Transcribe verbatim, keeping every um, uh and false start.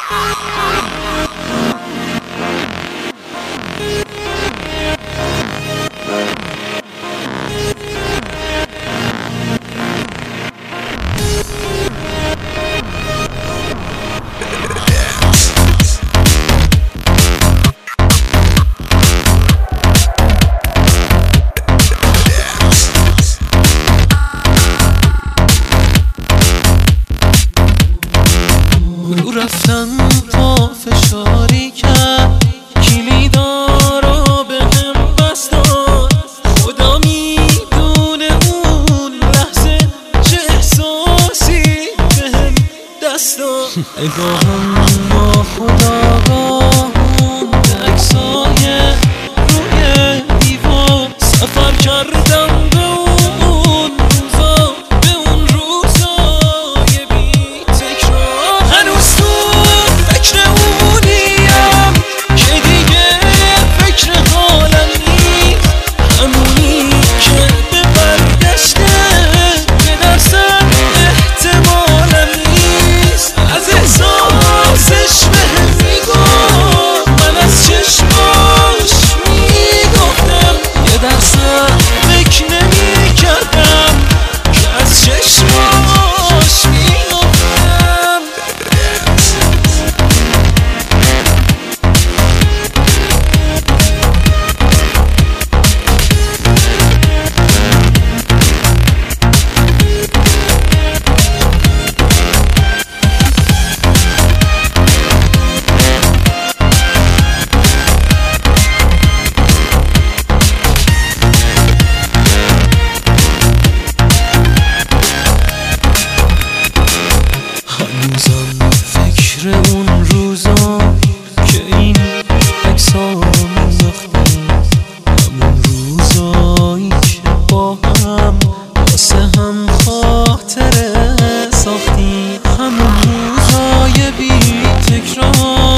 رفتن پا فشاری کرد، کلیدارو به هم بست داد. خدا میدونه اون لحظه چه احساسی به هم دست داد. نگاهم ناخودآگاه موند عکسای روی دیوار. سفر کردم به اون روزا، به اون روزای بی تکرار. هنوز تو فکر اونیم که دیگه فکر حالم نیست، همونی که به برگشته که درصد احتمالم نیست. از احساسش بهم میگفت، من از چشماش میگفتم. یه درصد فکر نمیکردم که از چشماش میگفتم. هنوزم فکر اون روزا که این عکسا مینداختیم، همون روزایی که با هم واسه هم خاطره ساختیم، همون روزای بی تکرار.